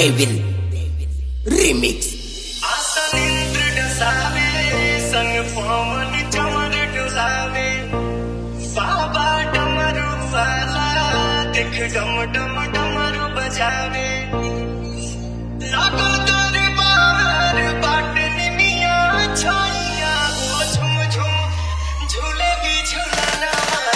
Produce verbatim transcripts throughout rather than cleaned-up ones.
Devin Remix. आसनिंद्र डसावे संग पवन चमर डुलावे बाबा डमरू वाला देख डम डम डमरू बजावे लागो दरबार बाट निमिया छाइया वो झुम झुम झूले भी झूलना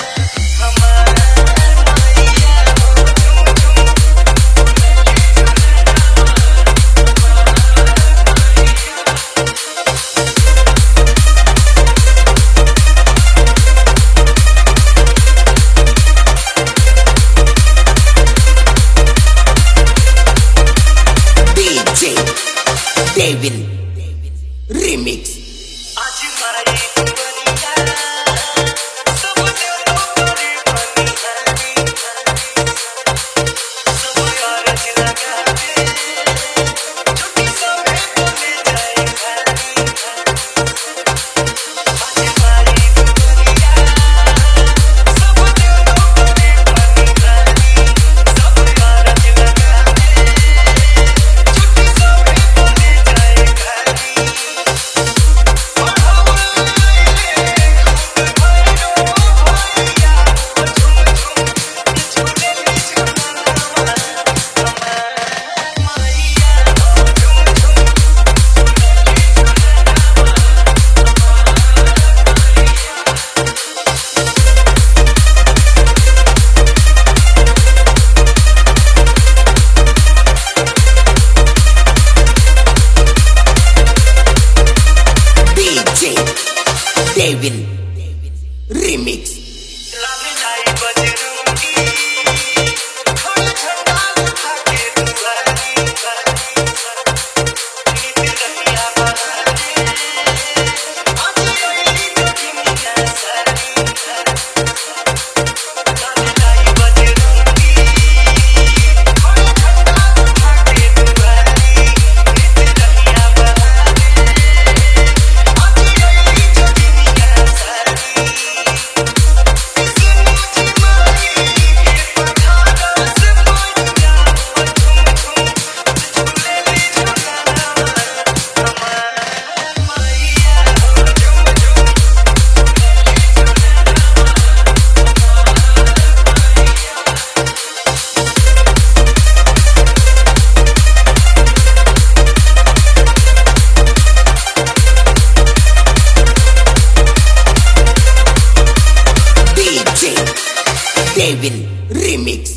Devin Remix. आज मारी दुनिया सब तेरे बड़ी बनी सब कारज लगा दे छुट्टी समय बोले जाए खाली आज मारी दुनिया सब तेरे बड़ी बनी सब कारज लगा दे छुट्टी समय बोले जाए खाली Devin Remix. Devin Remix.